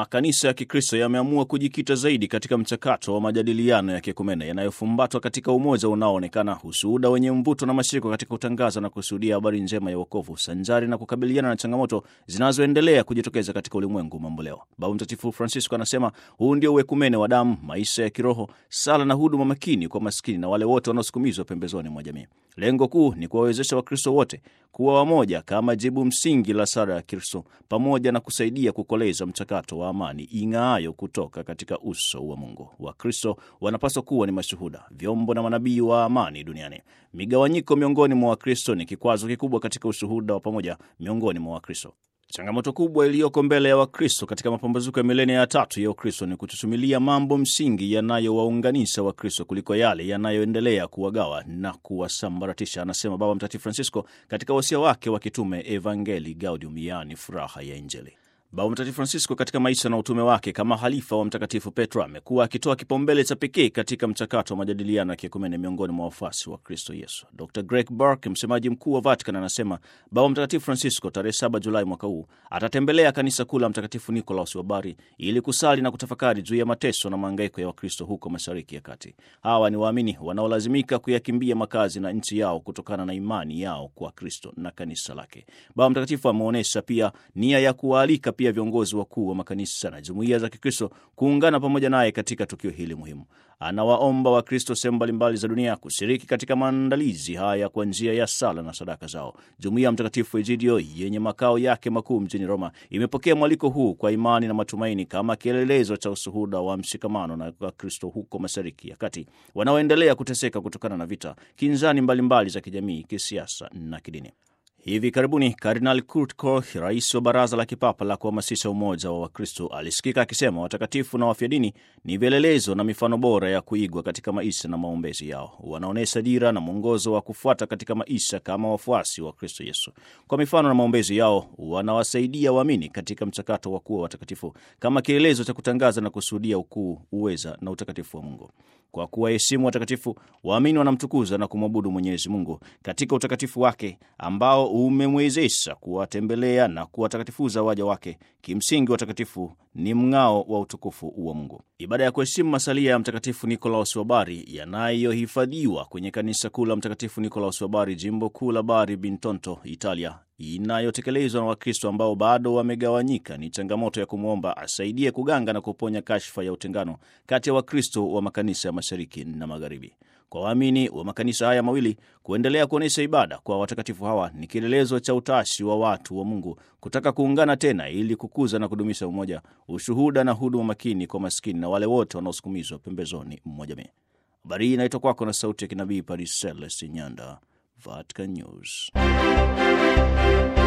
Makanisa ya Kikristo yameamua kujikita zaidi katika mchakato wa majadiliano ya kiekumene yanayofumbatwa katika umoja unaoonekana, ushuhuda wenye mvuto na mashiko katika kutangaza na kushuhudia habari njema ya wokovu, sanjari na kukabiliana na changamoto zinazoendelea kujitokeza katika ulimwengu mambo leo. Baba Mtakatifu Francisco anasema huu ndio uekumene wa damu, maisha ya kiroho, sala na huduma makini kwa maskini na wale wote wanaosukumizwa pembezoni mwa jamii. Lengo kuu ni kuwawezesha Wakristo wote kuwa wamoja kama jibu msingi la sala ya Kristo, pamoja na kusaidia kukoleza mchakato wa amani ing'aayo kutoka katika uso wa Mungu. Wakristo wanapaswa kuwa ni mashuhuda, vyombo na manabii wa amani duniani. Migawanyiko miongoni mwa Wakristo ni kikwazo kikubwa katika ushuhuda wa pamoja miongoni mwa Wakristo. Changamoto kubwa iliyoko mbele ya Wakristo katika mapambazuko ya milenia ya tatu ya Ukristo ni kututumilia mambo msingi yanayowaunganisha Wakristo kuliko yale yanayoendelea kuwagawa na kuwasambaratisha, anasema Baba Mtakatifu Francisco katika wasia wake wa kitume Evangelii Gaudium, yaani furaha ya Injili. Baba Mtakatifu Francisco katika maisha na utume wake kama halifa wa Mtakatifu Petro amekuwa akitoa kipaumbele cha pekee katika mchakato wa majadiliano ya kiekumene miongoni mwa wafuasi wa Kristo Yesu. Dr. Greg Burke, msemaji mkuu wa Vatican, anasema Baba Mtakatifu Francisco tarehe 7 Julai mwaka huu atatembelea kanisa kuu la Mtakatifu Nikolaus wa Bari ili kusali na kutafakari juu ya mateso na mahangaiko ya Wakristo huko Mashariki ya Kati. Hawa ni waamini wanaolazimika kuyakimbia makazi na nchi yao kutokana na imani yao kwa Kristo na kanisa lake. Baba Mtakatifu ameonyesha pia nia ya kuwaalika pia viongozi wakuu wa makanisa na jumuiya za Kikristo kuungana pamoja naye katika tukio hili muhimu. Anawaomba Wakristo sehemu mbalimbali za dunia kushiriki katika maandalizi haya kwa njia ya sala na sadaka zao. Jumuiya ya Mtakatifu Egidio yenye makao yake makuu mjini Roma imepokea mwaliko huu kwa imani na matumaini kama kielelezo cha ushuhuda wa mshikamano na Wakristo huko Mashariki ya Kati wanaoendelea kuteseka kutokana na vita, kinzani mbalimbali za kijamii, kisiasa na kidini. Hivi karibuni Kardinal Kurt Koch, rais wa Baraza la Kipapa la kuhamasisha umoja wa Wakristo, alisikika akisema watakatifu na wafia dini ni vielelezo na mifano bora ya kuigwa katika maisha na maombezi yao. Wanaonesha dira na mwongozo wa kufuata katika maisha kama wafuasi wa Kristo Yesu. Kwa mifano na maombezi yao, wanawasaidia waamini katika mchakato wa kuwa watakatifu kama kielezo cha kutangaza na kushuhudia ukuu, uweza na utakatifu wa Mungu. Kwa kuwaheshimu watakatifu, waamini wanamtukuza na kumwabudu Mwenyezi Mungu katika utakatifu wake ambao umemwezesha kuwatembelea na kuwatakatifuza waja wake. Kimsingi, watakatifu ni mng'ao wa utukufu wa Mungu. Ibada ya kuheshimu masalia ya Mtakatifu Nikolaus wa Bari yanayohifadhiwa kwenye kanisa kuu la Mtakatifu Nikolaus wa Bari, jimbo kuu la Bari Bintonto, Italia, inayotekelezwa na Wakristo ambao bado wamegawanyika, ni changamoto ya kumwomba asaidie kuganga na kuponya kashfa ya utengano kati ya Wakristo wa makanisa ya Mashariki na Magharibi. Kwa waamini wa makanisa haya mawili, kuendelea kuonesha ibada kwa watakatifu hawa ni kielelezo cha utashi wa watu wa Mungu kutaka kuungana tena ili kukuza na kudumisha umoja, ushuhuda na huduma makini kwa maskini na wale wote wanaosukumizwa pembezoni mwa jamii. Habari hii inaitwa kwako na sauti ya kinabii Padre Celestin Nyanda, Vatican News.